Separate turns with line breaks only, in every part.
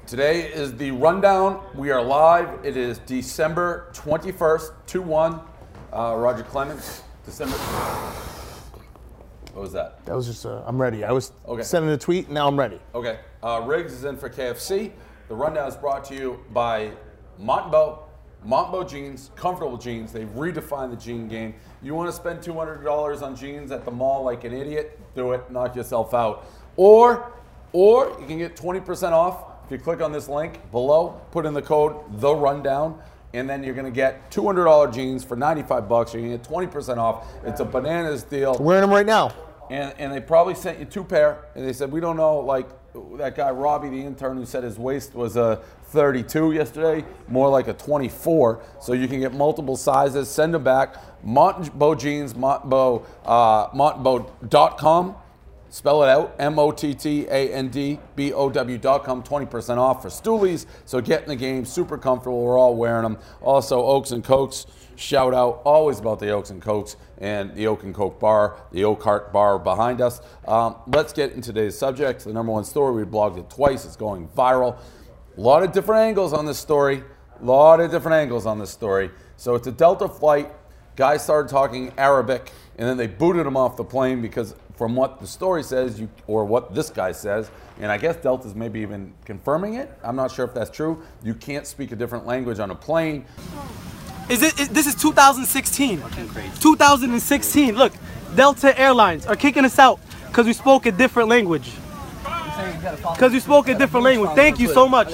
Today is the rundown. We are live. It is December 21st, 2-1. Roger Clemens, December. What was that?
That was just, I'm ready. I was sending a tweet, now I'm ready.
Okay. Riggs is in for KFC. The rundown is brought to you by Montbeau. Montbeau jeans, comfortable jeans. They've redefined the jean game. You want to spend $200 on jeans at the mall like an idiot? Do it. Knock yourself out. Or you can get 20% off if you click on this link below. Put in the code The Rundown, and then you're going to get $200 jeans for $95. You're going to get 20% off. It's a bananas deal.
I'm wearing them right now.
And they probably sent you 2 pair, and they said, we don't know, like that guy Robbie, the intern, who said his waist was a 32 yesterday, more like a 24. So you can get multiple sizes. Send them back. Montbeau jeans, Montbeau, Montbeau.com. Spell it out, MOTTANDBOW.com, 20% off for Stoolies. So get in the game, super comfortable. We're all wearing them. Also, Oaks and Cokes, shout out, always about the Oaks and Cokes and the Oak and Coke bar, the Oak Heart bar behind us. Let's get into today's subject. The #1 story, we blogged it twice. It's going viral. A lot of different angles on this story. So it's a Delta flight. Guys started talking Arabic, and then they booted him off the plane because from what the story says, or what this guy says, and I guess Delta's maybe even confirming it. I'm not sure if that's true. You can't speak a different language on a plane.
This is 2016. 2016. Look, Delta Airlines are kicking us out because we spoke a different language. Thank you so much.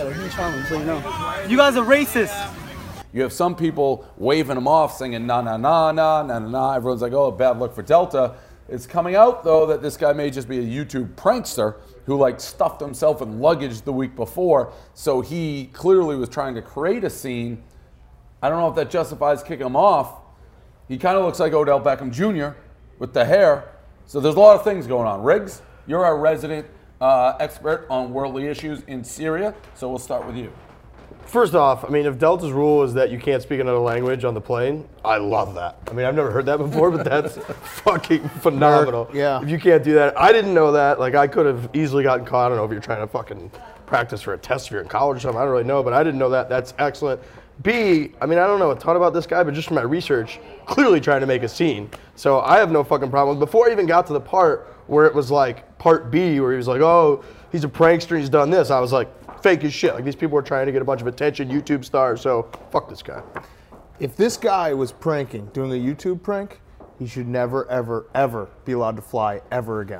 You guys are racist.
You have some people waving them off, singing na na na na na na na. Everyone's like, oh, bad luck for Delta. It's coming out, though, that this guy may just be a YouTube prankster who, like, stuffed himself in luggage the week before. So he clearly was trying to create a scene. I don't know if that justifies kicking him off. He kind of looks like Odell Beckham Jr. with the hair. So there's a lot of things going on. Riggs, you're our resident expert on worldly issues in Syria, so we'll start with you.
First off, I mean, if Delta's rule is that you can't speak another language on the plane, I love that. I mean, I've never heard that before, but that's fucking phenomenal.
Yeah.
If you can't do that, I didn't know that. Like, I could have easily gotten caught. I don't know if you're trying to fucking practice for a test if you're in college or something. I don't really know, but I didn't know that. That's excellent. B, I mean, I don't know a ton about this guy, but just from my research, clearly trying to make a scene. So I have no fucking problem. Before I even got to the part where it was like part B, where he was like, oh, he's a prankster, he's done this, I was like, fake as shit. Like, these people are trying to get a bunch of attention, YouTube stars, so fuck this guy.
If this guy was pranking, doing a YouTube prank, he should never, ever, ever be allowed to fly ever again.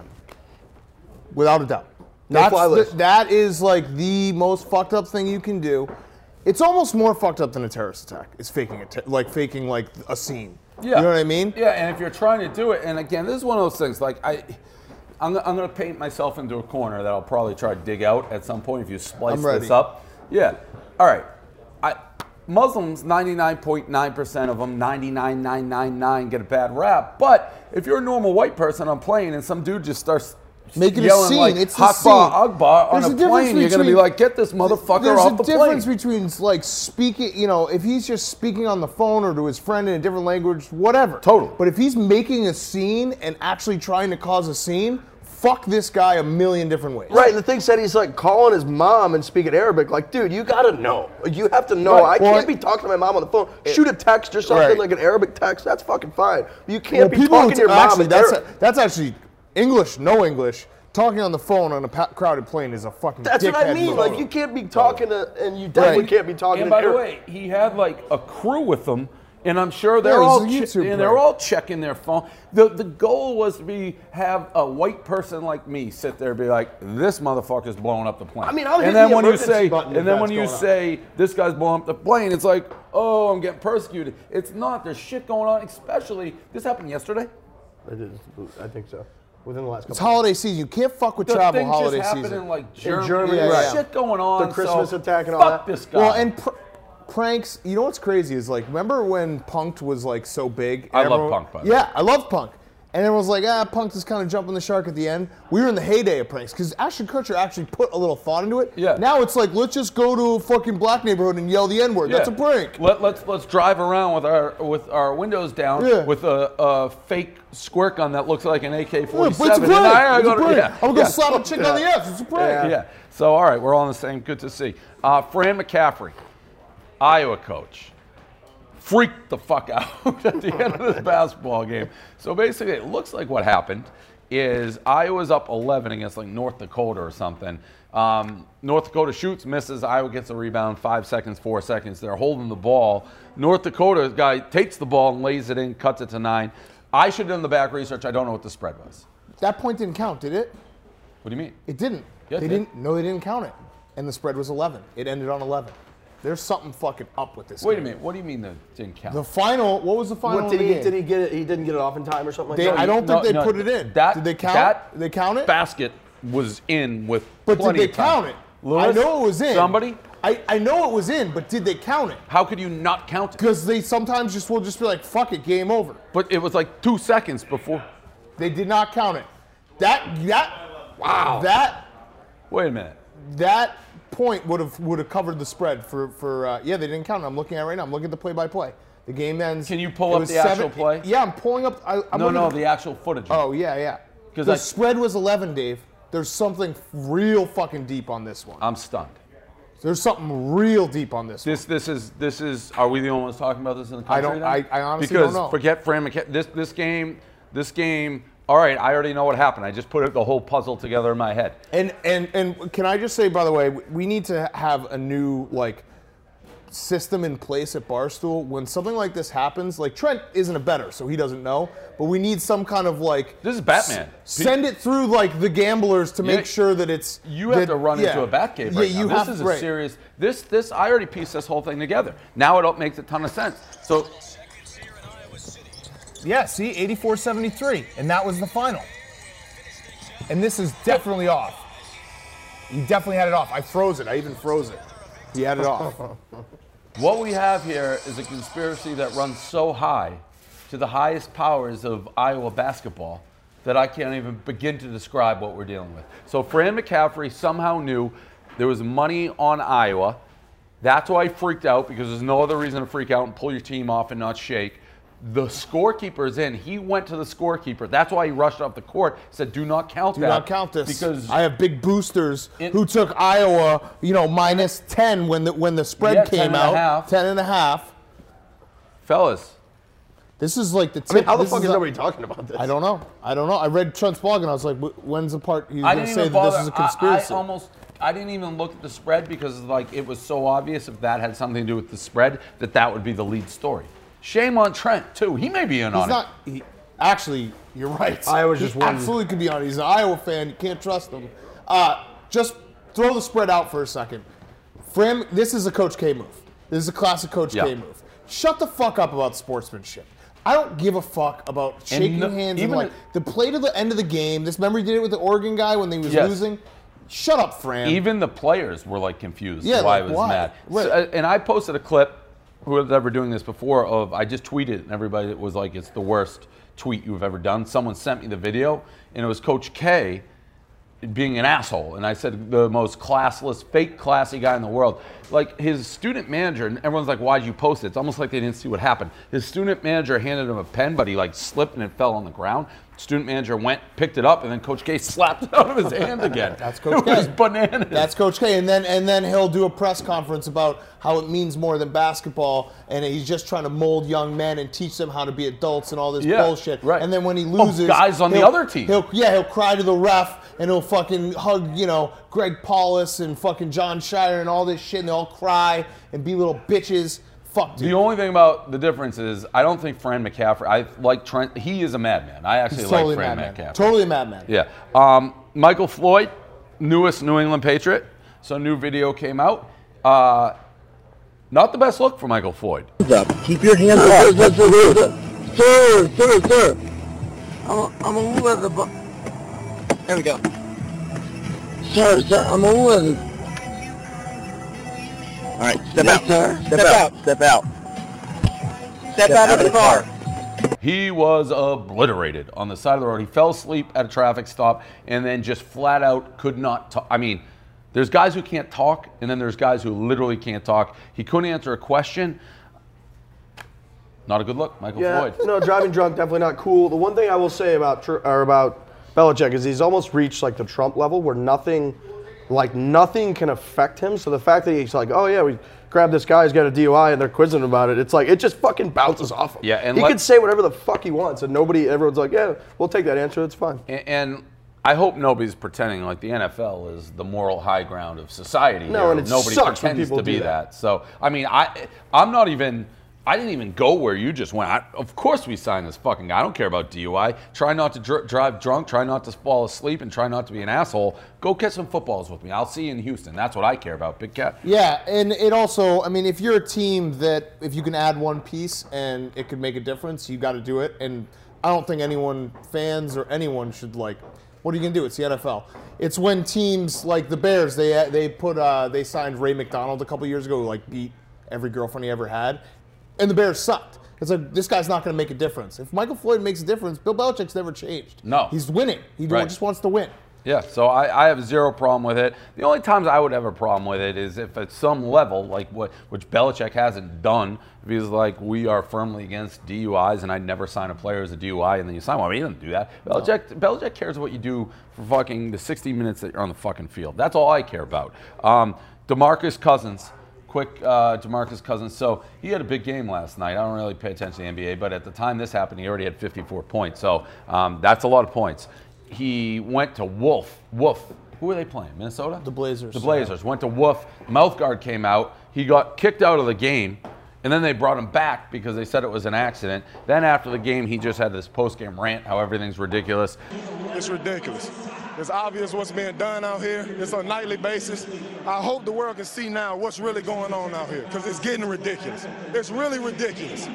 Without a doubt. That is like the most fucked up thing you can do. It's almost more fucked up than a terrorist attack. It's faking faking a scene.
Yeah.
You know what I mean?
Yeah, and if you're trying to do it, and again, this is one of those things, like I'm going to paint myself into a corner that I'll probably try to dig out at some point if you splice this up. Yeah. All right. Muslims, 99.9% of them, 99.999 get a bad rap. But if you're a normal white person on a plane and some dude just starts
making a
yelling
scene,
like
it's
Akbar, Akbar on a plane, you're going to be like, get this motherfucker off the plane.
There's a difference between like speaking, you know, if he's just speaking on the phone or to his friend in a different language, whatever.
Totally.
But if he's making a scene and actually trying to cause a scene, fuck this guy a million different ways.
Right, and the thing said he's like calling his mom and speaking Arabic. Like, dude, you gotta know. You have to know.
Right.
I can't be talking to my mom on the phone. Shoot a text or something like an Arabic text. That's fucking fine. You can't be talking to your mom.
That's actually English, no English. Talking on the phone on a crowded plane is a fucking
That's what I mean.
Move.
Like, you can't be talking to, and you definitely can't be talking
and
to.
by the way, he had like a crew with him, and I'm sure they're all checking their phone. The goal was to have a white person like me sit there and be like, this motherfucker's blowing up the plane.
I mean, I'll hit
and then
the
when you
emergency
say,
button
and then when you say this guy's blowing up the plane, it's like, oh, I'm getting persecuted. It's not. There's shit going on. Especially this happened yesterday.
I think so. Within the last couple.
It's holiday season. You can't fuck with travel holiday season.
Just in like Germany.
Right.
Shit going on.
The Christmas attack and all
fuck
that.
This guy.
Well, and pranks. You know what's crazy is like, remember when Punk'd was like so big?
I love Punk, by the way.
Yeah, I love Punk. And everyone was like, Punk's is kind of jumping the shark at the end. We were in the heyday of pranks because Ashton Kutcher actually put a little thought into it.
Yeah.
Now it's like, let's just go to a fucking black neighborhood and yell the N-word.
Yeah.
That's a prank.
Let's drive around with our windows down with a fake squirt gun that looks like an AK-47.
Yeah, it's a prank. I'm gonna go slap a chick on the ass. It's a prank.
Yeah. So all right, we're all on the same. Good to see. Fran McCaffrey, Iowa coach, freaked the fuck out at the end of this basketball game. So basically, it looks like what happened is Iowa's up 11 against like North Dakota or something. North Dakota shoots, misses. Iowa gets a rebound, 5 seconds, 4 seconds. They're holding the ball. North Dakota guy takes the ball and lays it in, cuts it to 9. I should have done the back research. I don't know what the spread was.
That point didn't count, did it?
What do you mean?
It didn't.
Yes,
they didn't. No, they didn't count it. And the spread was 11. It ended on 11. There's something fucking up with this
Wait
game.
a minute. What do you mean that didn't count?
The final, what was the final
What,
of the game?
did he get it? He didn't get it off in time or something like that?
I don't think they put it in. Did they count? Did they count it?
Basket was in with
But
plenty
did they
of time.
count it?
Lewis,
I know it was in.
Somebody?
I know it was in, but did they count it?
How could you not count it?
Because they sometimes will just be like, fuck it, game over.
But it was like 2 seconds before.
They did not count it.
Wow. Wait a minute.
That point would have covered the spread for they didn't count it. I'm looking at it right now. I'm looking at the play-by-play. The game ends.
Can you pull up the actual play?
Yeah, I'm pulling up.
The actual footage.
Oh, yeah. Because the spread was 11, Dave. There's something real fucking deep on this one.
I'm stunned.
There's something real deep on this one.
This is. Are we the only ones talking about this in the country?
I honestly don't know.
Because forget Fran McCaffrey. This game. All right, I already know what happened. I just put the whole puzzle together in my head.
And can I just say, by the way, we need to have a new system in place at Barstool. When something like this happens, like Trent isn't a bettor, so he doesn't know. But we need some kind of
This is Batman.
Send it through the gamblers to make sure that it's.
You have to run into a bat cave right now. This is a serious. This I already pieced this whole thing together. Now it makes a ton of sense. So.
Yeah, see, 84-73, and that was the final. And this is definitely off. He definitely had it off. I froze it. I even froze it. He had it off.
What we have here is a conspiracy that runs so high to the highest powers of Iowa basketball that I can't even begin to describe what we're dealing with. So Fran McCaffrey somehow knew there was money on Iowa. That's why he freaked out, because there's no other reason to freak out and pull your team off and not shake. The scorekeeper's in. He went to the scorekeeper. That's why he rushed off the court. Said, "Do not count that.
Do not count this."
Because
I have big boosters who took Iowa, minus 10 when the spread came out. 10.5.
Fellas,
this is like the tip.
I mean, how the fuck is nobody talking about this?
I don't know. I read Trent's blog and I was like, when's the part he's
going
to say that this is a conspiracy?
I didn't even look at the spread because it was so obvious if that had something to do with the spread that would be the lead story. Shame on Trent, too. He may be in on it.
Actually, you're right.
Iowa's just one.
Absolutely could be on it. He's an Iowa fan. You can't trust him. Just throw the spread out for a second. This is a Coach K move. This is a classic Coach K move. Shut the fuck up about sportsmanship. I don't give a fuck about shaking hands and the play to the end of the game. Remember he did it with the Oregon guy when they was losing? Shut up, Fran.
Even the players were confused why he was mad. Right. So, and I posted a clip. Who was ever doing this before? I just tweeted and everybody was like, "It's the worst tweet you've ever done." Someone sent me the video and it was Coach K being an asshole, and I said the most classless, fake classy guy in the world. His student manager, and everyone's like, "Why'd you post it?" It's almost like they didn't see what happened. His student manager handed him a pen, but he slipped and it fell on the ground. Student manager went, picked it up, and then Coach K slapped it out of his hand again.
That's Coach K.
It was bananas.
That's Coach K. And then he'll do a press conference about how it means more than basketball, and he's just trying to mold young men and teach them how to be adults and all this bullshit.
Right.
And then when he loses,
guys on the other team,
he'll cry to the ref and he'll fucking hug Greg Paulus and fucking John Shire and all this shit, and they'll all cry and be little bitches. Fuck, dude.
The only thing about the difference is I don't think Fran McCaffrey. I like Trent. He is a madman. I actually like Fran McCaffrey.
Totally a madman.
Yeah. Michael Floyd, newest New England Patriot. So new video came out. Not the best look for Michael Floyd.
Keep your hands up. Sir. I'm a little. There we go. Sir, I'm a little. All right, step out, sir. Step out. Step out of the car.
He was obliterated on the side of the road. He fell asleep at a traffic stop and then just flat out could not talk. I mean, there's guys who can't talk, and then there's guys who literally can't talk. He couldn't answer a question. Not a good look, Michael Floyd.
No, driving drunk, definitely not cool. The one thing I will say about Belichick is he's almost reached like the Trump level where nothing can affect him. So the fact that he's like, oh yeah, we grabbed this guy, he's got a DUI, and they're quizzing him about it. It's like, it just fucking bounces off him.
Yeah, and
he could say whatever the fuck he wants, and everyone's like, yeah, we'll take that answer, it's fine.
And I hope nobody's pretending like the NFL is the moral high ground of society.
No, and
nobody
sucks when
pretends
people
to be
do that.
So, I mean, I didn't even go where you just went. Of course we signed this fucking guy. I don't care about DUI. Try not to drive drunk. Try not to fall asleep. And try not to be an asshole. Go catch some footballs with me. I'll see you in Houston. That's what I care about, Big Cat.
Yeah, and it also, I mean, if you're a team that, if you can add one piece and it could make a difference, you got to do it. And I don't think fans or anyone should like, what are you going to do? It's the NFL. It's when teams like the Bears, they signed Ray McDonald a couple years ago who like beat every girlfriend he ever had. And the Bears sucked. It's like, this guy's not going to make a difference. If Michael Floyd makes a difference, Bill Belichick's never changed.
No.
He's winning. He just wants to win.
Yeah, so I have zero problem with it. The only times I would have a problem with it is if at some level, like which Belichick hasn't done, if he's like, we are firmly against DUIs and I'd never sign a player as a DUI and then you sign one. I mean, he doesn't do that. Belichick cares what you do for fucking the 60 minutes that you're on the fucking field. That's all I care about. DeMarcus Cousins. Quick, DeMarcus Cousins. So he had a big game last night. I don't really pay attention to the NBA, but at the time this happened, he already had 54 points. So that's a lot of points. He went to Wolf. Who were they playing? Minnesota?
The Blazers.
The Blazers. Went to Wolf. Mouth guard came out. He got kicked out of the game, and then they brought him back because they said it was an accident. Then after the game, he just had this post-game rant how everything's ridiculous.
It's ridiculous. It's obvious what's being done out here. It's on a nightly basis. I hope the world can see now what's really going on out here because it's getting ridiculous. It's really ridiculous.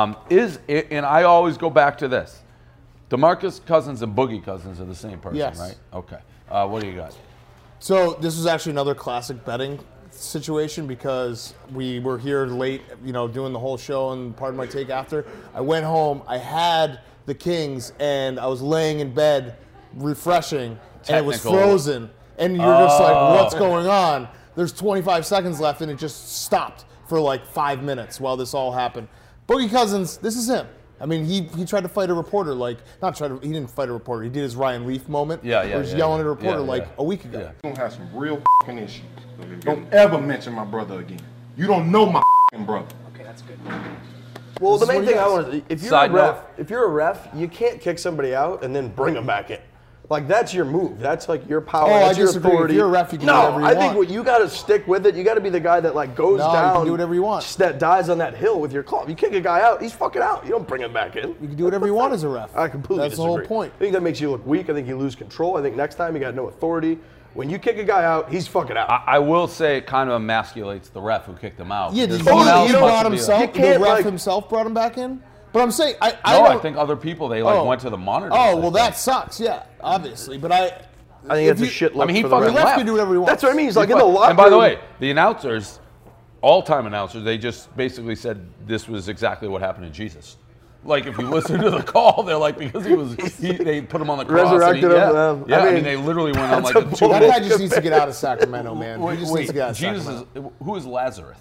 And I always go back to this. DeMarcus Cousins and Boogie Cousins are the same person,
yes.
Right? Okay. What do you got?
So this was actually another classic betting situation because we were here late, doing the whole show and part of my take after. I went home. I had the Kings, and I was laying in bed refreshing, and it was frozen. And you're just like, what's going on? There's 25 seconds left, and it just stopped for like 5 minutes while this all happened. Boogie Cousins, this is him. I mean, he tried to fight a reporter, he didn't fight a reporter. He did his Ryan Leaf moment.
Where
he's yelling at a reporter a week ago.
You're going to have some real fucking issues. Don't ever mention my brother again. You don't know my fucking brother.
Okay, that's good.
Well, the main thing I want to, if you're a ref, you can't kick somebody out and then bring them back in. Like, that's your move. That's like your power. That's your authority.
If you're a ref, you can do whatever you want.
I think you got to stick with it. You got to be the guy that goes down.
You can do whatever you want.
That dies on that hill with your club. You kick a guy out, he's fucking out. You don't bring him back in.
You can do whatever you want as a ref.
I completely disagree.
That's the whole point.
I think that makes you look weak. I think you lose control. I think next time you got no authority. When you kick a guy out, he's fucking out.
I will say it kind of emasculates the ref who kicked him out.
Yeah, he brought himself. The ref himself brought him back in. But I'm saying, I
think other people, they went to the monitor.
Oh, well, that sucks, yeah, obviously. But I
think that's a shit look
he
for the
fucking
ref can do whatever he wants.
That's what I mean. He's like in the locker room.
And by the way, the announcers, all-time announcers, they just basically said this was exactly what happened to Jesus. Like, if you listen to the call, they're like, because they put him on the cross.
Resurrected him.
Yeah, I mean, they literally went on like a 2
That guy just needs to get out of Sacramento, man. He just needs to get out of Sacramento.
Who is Lazarus?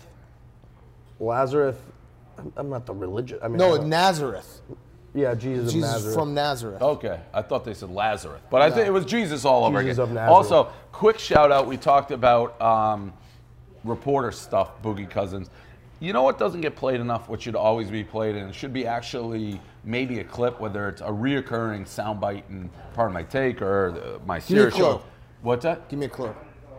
Lazarus, I'm not the religion. I mean,
no, Nazareth.
Yeah, Jesus of Nazareth.
From Nazareth.
Okay, I thought they said Lazarus, but I think it was Jesus all over again.
Of Nazareth.
Also, quick shout out. We talked about reporter stuff, Boogie Cousins. You know what doesn't get played enough? What should always be played, and it should be actually maybe a clip, whether it's a reoccurring soundbite in Part of My Take or my Sirius show. What's that?
Give me a clue.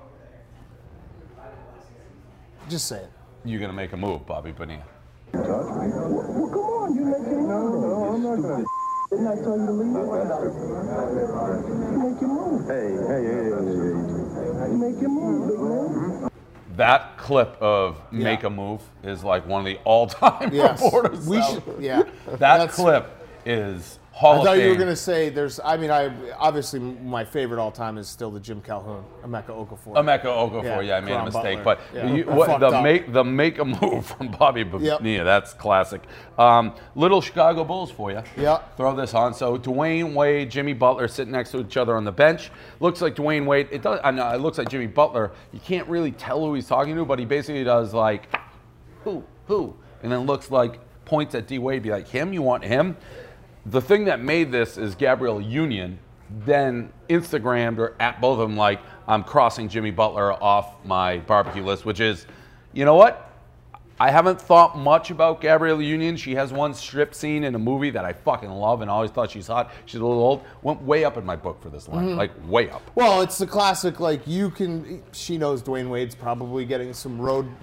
Just say it.
You're gonna make a move, Bobby Bonilla.
Well, come on, you make your move. No, I'm not gonna. Didn't I tell you to leave? You make your move. Hey. You make your move, big man.
That clip of Make a Move is like one of the all-time reporters.
That
clip is Hall
I thought
of
you were
Fame.
going to say there's. I mean, obviously my favorite all time is still the Jim Calhoun, Emeka Okafor.
Emeka Okafor, yeah, I made a
Karan
mistake,
Butler.
but
Yeah.
the make a move from Bobby Bonilla, that's classic. Little Chicago Bulls for you.
Yeah.
Throw this on. So Dwayne Wade, Jimmy Butler sitting next to each other on the bench. Looks like Dwayne Wade. It does. I know it looks like Jimmy Butler. You can't really tell who he's talking to, but he basically does like, who, and then looks like points at D Wade, be like, him? You want him? The thing that made this is Gabrielle Union then Instagrammed or at both of them like, I'm crossing Jimmy Butler off my barbecue list, which is, you know what? I haven't thought much about Gabrielle Union. She has one strip scene in a movie that I fucking love and I always thought she's hot. She's a little old. Went way up in my book for this line, like way up.
Well, it's the classic, like, she knows Dwayne Wade's probably getting some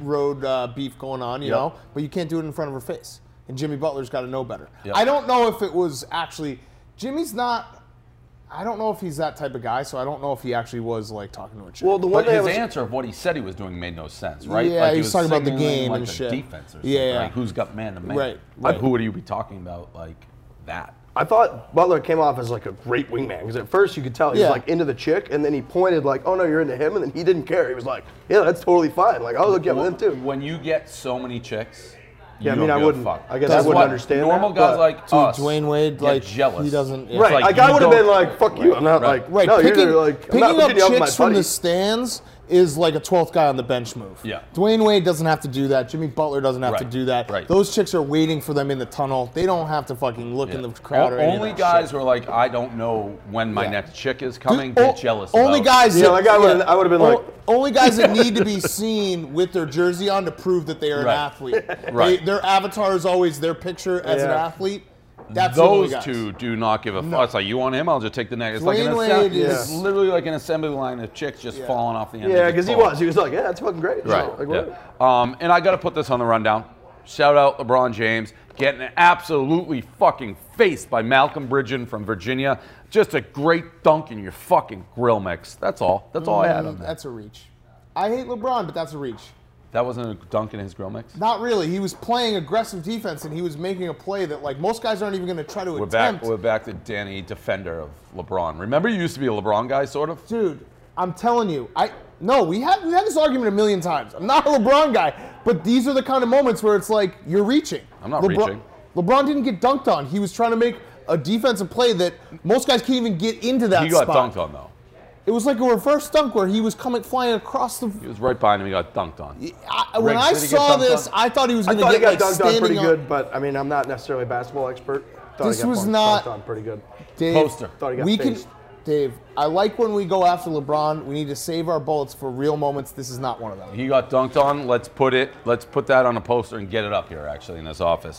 road beef going on, you know, but you can't do it in front of her face. And Jimmy Butler's got to know better. Yep. I don't know if it was actually, Jimmy's not, I don't know if he's that type of guy, so I don't know if he actually was, like, talking to a chick.
Well,
but his answer of what he said he was doing made no sense, right?
Yeah,
like
he was talking about the game
like
and
the
shit.
defense or something.
Yeah.
Like, who's got man to man?
Right.
Like, who would you be talking about like that?
I thought Butler came off as like a great wingman because at first you could tell he was like into the chick, and then he pointed like, "Oh no, you're into him," and then he didn't care. He was like, "Yeah, that's totally fine. Like I'll look at him too."
When you get so many chicks,
yeah, I mean, I wouldn't.
Fuck.
I guess I wouldn't understand.
Normal
that,
guys like us,
Dwayne Wade, like
jealous.
he doesn't. Yeah.
Right, like I would have been like, "Fuck you." I'm not like,
right.
No,
Picking,
you're like,
picking
I'm not
up
up my
chicks from
buddy.
the stands is like a 12th guy on the bench move.
Yeah.
Dwayne Wade doesn't have to do that. Jimmy Butler doesn't have to do that.
Right.
Those chicks are waiting for them in the tunnel. They don't have to fucking look in the crowd or anything.
Only guys who are like, I don't know when my next chick is coming, get jealous.
Only guys.
Yeah, like I would have been like.
Only guys that need to be seen with their jersey on to prove that they are an athlete.
Right.
Their avatar is always their picture as an athlete. That's
those two do not give a fuck. It's like, you want him? I'll just take the next. It's like it's literally like an assembly line of chicks just falling off the end.
Yeah, because he was like, yeah, that's fucking great.
Right.
So, like,
yeah. And I got to put this on the rundown. Shout out LeBron James getting absolutely fucking faced by Malcolm Brogdon from Virginia. Just a great dunk in your fucking grill mix. That's all. That's all I had on that.
That's a reach. I hate LeBron, but that's a reach.
That wasn't a dunk in his grill mix?
Not really. He was playing aggressive defense, and he was making a play that, like, most guys aren't even going to try to attempt.
We're back to Danny, defender of LeBron. Remember, you used to be a LeBron guy, sort of?
Dude, I'm telling you. We had this argument a million times. I'm not a LeBron guy, but these are the kind of moments where it's like, you're reaching.
I'm not reaching.
LeBron didn't get dunked on. He was trying to make a defensive play that most guys can't even get into that spot.
He got dunked on, though.
It was like a reverse dunk where he was flying across the.
He was right behind him. He got dunked on.
When I saw this, I thought he was going to get
he got dunked on pretty good, but I mean, I'm not necessarily a basketball expert.
This was not
dunked on pretty good.
Dave,
poster.
Thought he got
Dave, I like when we go after LeBron. We need to save our bullets for real moments. This is not one of them.
He got dunked on. Let's put that on a poster and get it up here, actually, in this office.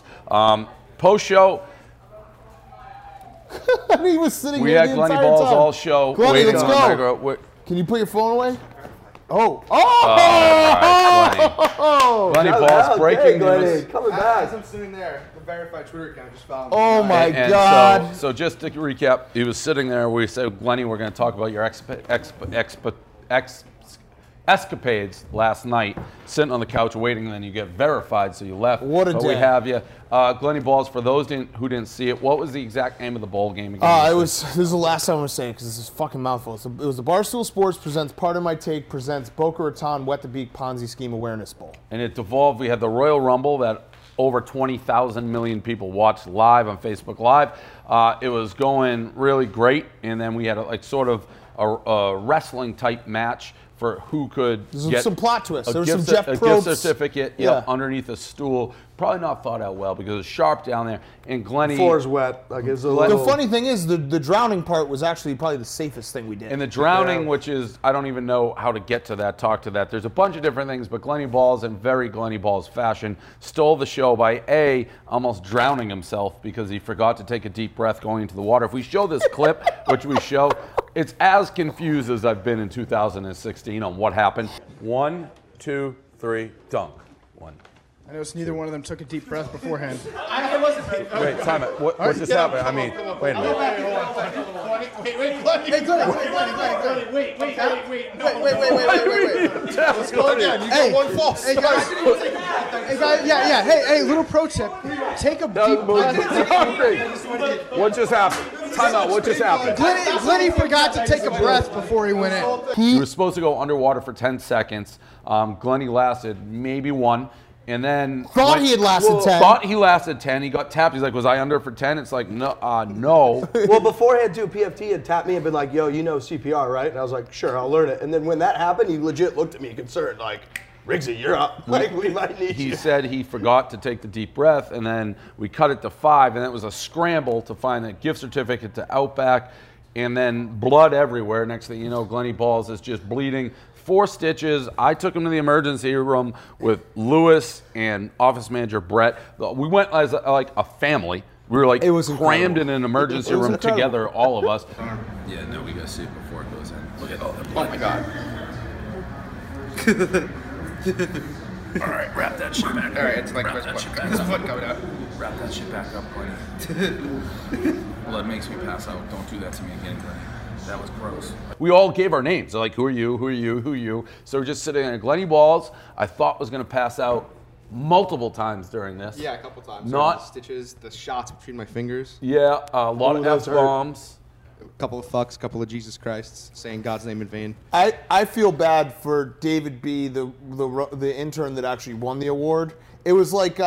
Post show.
He was sitting
we
here
had
the
Glenny
entire
Balls
time.
all show.
Glenny,
waiting
let's
on
go. Can you put your phone away? Oh!
Glenny Balls breaking news.
Coming back.
I'm sitting there. The verified Twitter account just followed me.
Oh my
And
God!
So just to recap, he was sitting there. We said, Glenny, we're going to talk about your escapades last night, sitting on the couch waiting, and then you get verified, so you left.
What a day.
We have you. Glenny Balls, for those who didn't see it, what was the exact name of the bowl game again?
This is the last time I'm going to say it because this is fucking mouthful. It was the Barstool Sports presents Part of My Take presents Boca Raton Wet the Beak Ponzi Scheme Awareness Bowl.
And it devolved. We had the Royal Rumble that over 20,000 million people watched live on Facebook Live. It was going really great, and then we had a wrestling type match for who could get
some plot twists. There was some
gift
Jeff Probst.
gift certificate underneath a stool. Probably not thought out well because it was sharp down there. And Glenny,
the floor is wet. Like it's a
the funny thing is the drowning part was actually probably the safest thing we did.
And the drowning, which is, I don't even know how to get to that, talk to that. There's a bunch of different things, but Glenny Balls, in very Glenny Balls fashion, stole the show by almost drowning himself because he forgot to take a deep breath going into the water. If we show this clip, which we show, it's as confused as I've been in 2016 on what happened. 1, 2, 3, dunk. 1.
I noticed neither one of them took a deep breath beforehand.
Wait, time it. What just happened? I mean, wait a minute.
Wait. Let's go again. You got one false. Hey, guys. Hey, guys, yeah. Hey, little pro tip. Take a deep breath.
What just happened? Time out. What just happened?
Glenny forgot to take a breath before he went in.
He was supposed to go underwater for 10 seconds. Glenny lasted maybe one. And then
Thought he had lasted 10.
Thought he lasted 10. He got tapped. He's like, was I under for 10? It's like, no. No.
Well, beforehand, too, PFT had tapped me and been like, yo, you know CPR, right? And I was like, sure, I'll learn it. And then when that happened, he legit looked at me concerned, like, Riggsy, you're up. Like, we might need you.
He said he forgot to take the deep breath, and then we cut it to 5, and it was a scramble to find a gift certificate to Outback, and then blood everywhere. Next thing you know, Glenny Balls is just bleeding. 4 stitches. I took him to the emergency room with Lewis and office manager Brett. We went as like a family. We were like crammed in an emergency room together, all of us. Yeah, no, we gotta see it before it goes in. Look at all that blood. Oh my God. All right, wrap that shit back up.
All right, it's like his foot coming out.
Wrap that shit back up, Glenny. Blood makes me pass out. Don't do that to me again, Glenny. That was gross. We all gave our names. They're like, who are you? Who are you? Who are you? So we're just sitting there. Glenny Balls, I thought was going to pass out multiple times during this.
Yeah, a couple times.
Not
the stitches, the shots between my fingers.
Yeah, a lot of F-bombs.
A couple of fucks, a couple of Jesus Christs, saying God's name in vain.
I feel bad for David B., the intern that actually won the award. It was like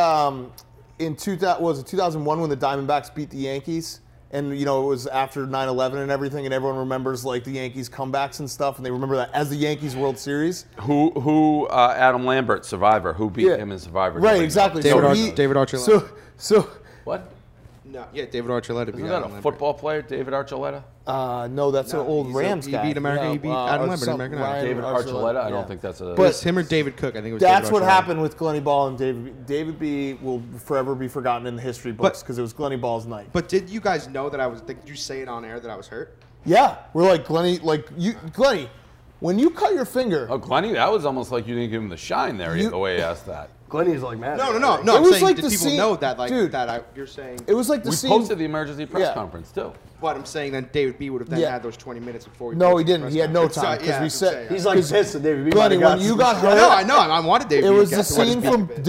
in 2001 when the Diamondbacks beat the Yankees. And, you know, it was after 9/11 and everything, and everyone remembers, like, the Yankees' comebacks and stuff, and they remember that as the Yankees World Series.
Who Adam Lambert, Survivor, who beat him in Survivor?
Right, exactly.
David Archuleta.
So
what?
No, yeah, David Archuleta.
Isn't that a football player, David Archuleta?
No, that's an old Rams guy.
He beat America. He beat Adam Lambert in American Idol.
David Archuleta? I don't think that's a...
But it's him or David Cook. I think it was
that's
David
what happened with Glenny Ball and David B. will forever be forgotten in the history books because it was Glenny Ball's night.
But did you guys know that I was... Did you say it on air that I was hurt?
Yeah. We're like, Glenny, Glenny, when you cut your finger...
Oh, Glenny, that was almost like you didn't give him the shine there, the way he asked that.
Glenny's like mad.
No.
It
I'm
was
saying,
like
did
the
people
scene,
know that? Like,
dude,
you're saying...
It was like the scene...
We posted the emergency press conference, too.
But I'm saying that David B. would have then had those 20 minutes before.
No, he didn't. He had no time because we said
he's like pissed that David B.
Glenny, when you got hurt,
I know. I wanted David.
It was the scene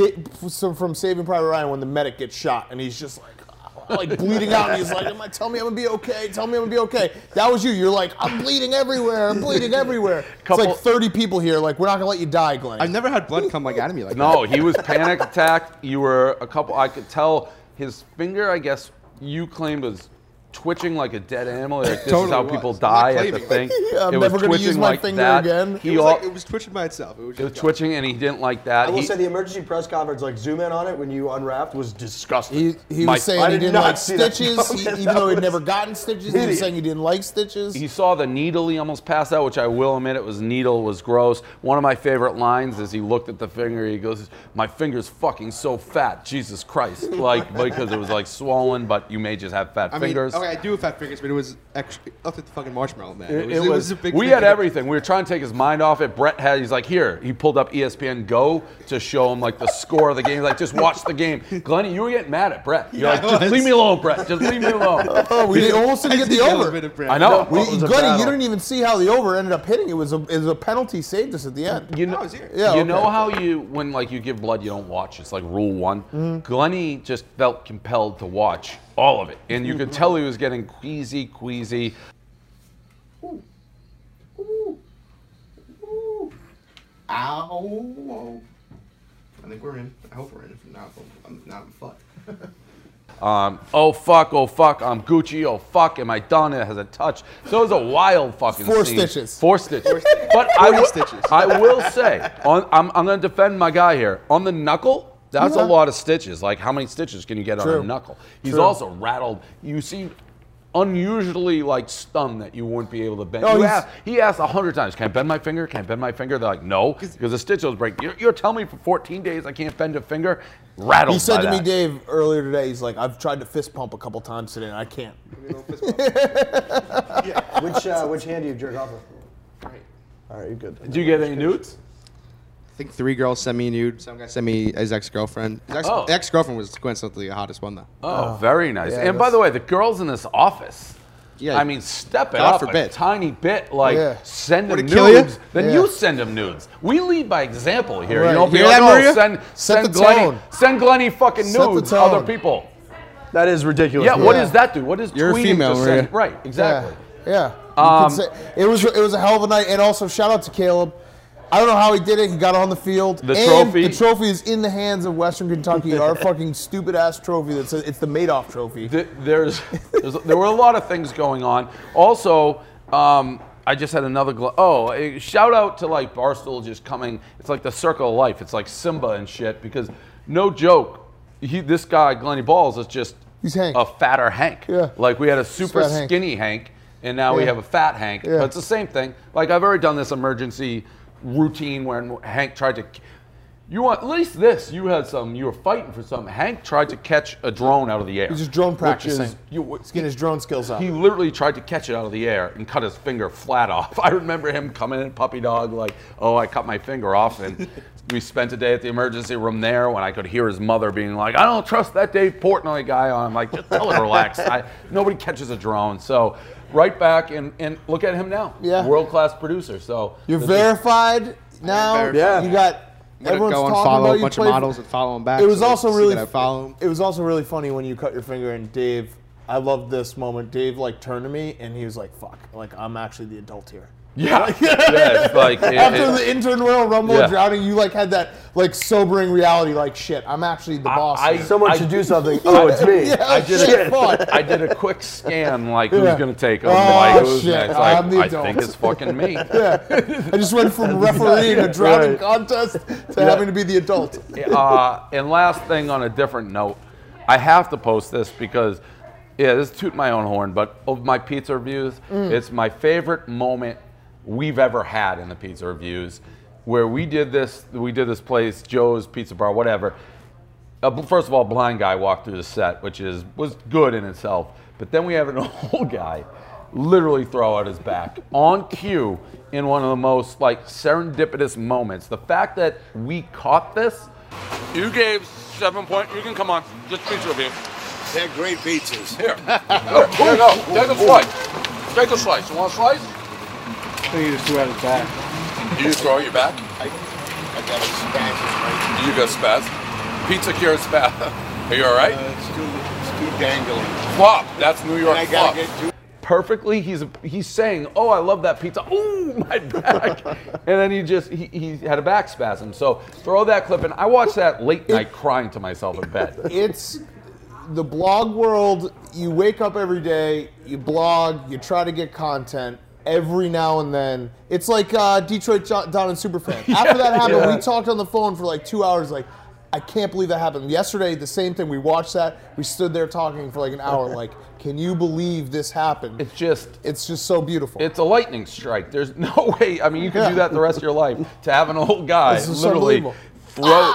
from Saving Private Ryan when the medic gets shot and he's just like bleeding out and he's like, tell me I'm gonna be okay. Tell me I'm gonna be okay. That was you. You're like, I'm bleeding everywhere. I'm bleeding everywhere. It's like 30 people here. Like, we're not gonna let you die, Glenny.
I've never had blood come like out of me like that.
No, he was panic attacked. You were I could tell his finger, I guess you claimed was twitching like a dead animal. Like this is how people die at the thing.
I'm never going to use my finger again.
It was twitching by itself. It was
twitching, and he didn't like that.
I will say the emergency press conference, like zoom in on it when you unwrapped, was disgusting.
He was saying he didn't like stitches, even though he'd never gotten stitches. He was saying he didn't like stitches.
He saw the needle. He almost passed out, which I will admit it was needle was gross. One of my favorite lines is he looked at the finger. He goes, "My finger's fucking so fat, Jesus Christ!" Like because it was like swollen, but you may just have fat fingers.
Okay, I do have fat fingers, but it was actually up to the fucking marshmallow, man. It was a big
we had everything. We were trying to take his mind off it. Brett he's like, here. He pulled up ESPN Go to show him like the score of the game. Like, just watch the game. Glenny, you were getting mad at Brett. You're like, just leave me alone, Brett. Just leave me alone.
We almost didn't get the over.
I know.
Glenny, you didn't even see how the over ended up hitting. It was a penalty saved us at the end.
You know, you know how when like you give blood, you don't watch. It's like rule 1. Mm-hmm. Glenny just felt compelled to watch all of it, and you could tell he was getting queasy.
Ooh. Ooh. Ooh. Ow. I think we're in. I hope we're in. If not, I'm fucked.
Oh fuck, I'm Gucci, oh fuck, am I done? It has a touch. So it was a wild fucking scene. 4 stitches. But I will say, I'm going to defend my guy here. On the knuckle, that's a lot of stitches. Like, how many stitches can you get on a knuckle? He's also rattled. You see, unusually like stunned that you wouldn't be able to bend. He asked 100 times, "Can I bend my finger? Can I bend my finger?" They're like, "No," because the stitch will break. You're telling me for 14 days I can't bend a finger? Rattled.
He said
by
to me,
that.
Dave, earlier today, he's like, "I've tried to fist pump a couple times today and I can't."
Which hand do you jerk off with?
Right.
All right, you're good.
Did you get any nudes?
I think 3 girls sent me a nude. Some guy sent me his ex-girlfriend. His ex-girlfriend was coincidentally the hottest one, though.
Oh, very nice. And by the way, the girls in this office,
Yeah.
I mean, step it
God
up
forbid.
a tiny bit. Like, send
Would
him
it kill you?
nudes. Then you send him nudes. We lead by example here.
Right.
You know,
Hear
be like,
that, Maria?
send
the
Glenny,
tone.
send Glenny fucking
Set the
nudes to other
tone.
people.
That is ridiculous.
Yeah, what does that do? What is
You're a
tweeting
female,
to
Maria.
send? Right, exactly.
Yeah. You could say, it was a hell of a night, and also shout out to Caleb. I don't know how he did it. He got on the field.
The
and
trophy?
The trophy is in the hands of Western Kentucky. Our fucking stupid ass trophy. It's the Madoff trophy.
There were a lot of things going on. Also, I just had another. A shout out to like Barstool just coming. It's like the circle of life. It's like Simba and shit. Because no joke, this guy Glenny Balls is just
He's Hank.
a fatter Hank.
Yeah.
Like we had a super
fat Hank.
skinny Hank, and now we have a fat Hank.
Yeah.
But it's the same thing. Like I've already done this emergency routine when Hank tried to. You want at least this? You had some. You were fighting for something. Hank tried to catch a drone out of the air.
He's just drone practicing.
He's
getting his drone skills out.
He literally tried to catch it out of the air and cut his finger flat off. I remember him coming in, puppy dog, like, oh, I cut my finger off. And we spent a day at the emergency room there when I could hear his mother being like, I don't trust that Dave Portnoy guy. I'm like, just tell her to relax. Nobody catches a drone. So right back and look at him now.
Yeah.
World-class producer. So
You're verified now.
Yeah.
You got.
I'm gonna
Everyone's
go and
talking
follow
about
a
you
bunch of
play-
models and follow them back.
It was
so
also
see
really.
that I follow 'em.
It was also really funny when you cut your finger and Dave. I love this moment. Dave like turned to me and he was like, "Fuck! Like I'm actually the adult here."
yeah, it's like
After the intern Royal Rumble
Yeah.
and drowning, you like had that like sobering reality. Like shit, I'm actually the boss. here.
Someone should do something. Oh, it's me.
Yeah,
I did
shit, fuck.
I did a quick scan, like
Yeah.
who's gonna take him,
Oh,
like who's
shit.
next. Like,
I'm the
I
adult.
think it's fucking me.
Yeah, I just went from refereeing a drowning
Right.
contest to having to be the adult.
And last thing on a different note, I have to post this because, yeah, this is toot my own horn, but of my pizza reviews, it's my favorite moment we've ever had in the pizza reviews, where we did this place, Joe's Pizza Bar, whatever. First of all, blind guy walked through the set, which was good in itself. But then we have an old guy literally throw out his back on cue in one of the most like serendipitous moments. The fact that we caught this. You gave 7 points. You can come on. Just pizza review.
They're great pizzas.
Here you go. Take a slice. Take a slice. You want a slice?
I think you just threw out his back.
You just throw out your back?
I got a spasm right
You got spaz? Pizza cure spaz. Are you all right?
It's too dangling.
Flop. That's New York
And I
flop.
gotta get too.
Perfectly, he's saying, "Oh, I love that pizza. Ooh, my back!" And then he had a back spasm. So throw that clip in. I watched that late night crying to myself in bed.
It's the blog world. You wake up every day, you blog, you try to get content. Every now and then, it's like Detroit Don and Superfan. After that happened, we talked on the phone for like 2 hours. Like, I can't believe that happened. Yesterday, the same thing. We watched that. We stood there talking for like an hour. Like, can you believe this happened?
It's just
so beautiful.
It's a lightning strike. There's no way. I mean, you can do that the rest of your life. To have an old guy literally throw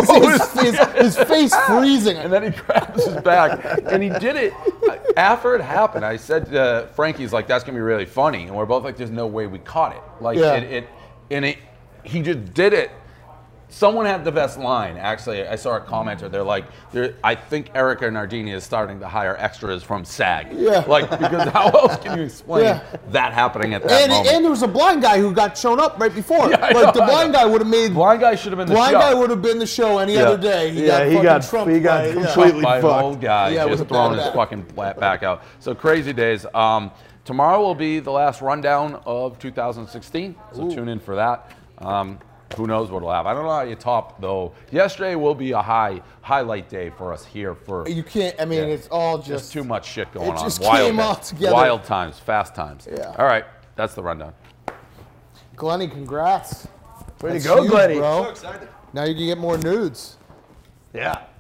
his face freezing,
and then he grabs his back, and he did it after it happened. I said, Frankie's like, that's gonna be really funny, and we're both like, there's no way we caught it. Like he just did it. Someone had the best line. Actually, I saw a commenter. They're like, I think Erica Nardini is starting to hire extras from SAG.
Yeah.
Like, because how else can you explain that happening at that moment?
And there was a blind guy who got shown up right before.
Yeah,
like the blind guy would have made.
Blind guy should have been the
blind
show.
guy would have been the show any other day. He got completely
by an old guy just throwing his fucking back out. So crazy days. Tomorrow will be the last rundown of 2016. So tune in for that. Who knows what'll happen? I don't know how you top though. Yesterday will be a highlight day for us here. You
can't. I mean, it's all just
too much shit going on.
It just
Wild
came all
day.
together.
Wild times, fast times.
Yeah.
All right, that's the rundown.
Glenny, congrats.
Way to go, Glenny.
Bro.
So excited.
Now you can get more nudes.
Yeah.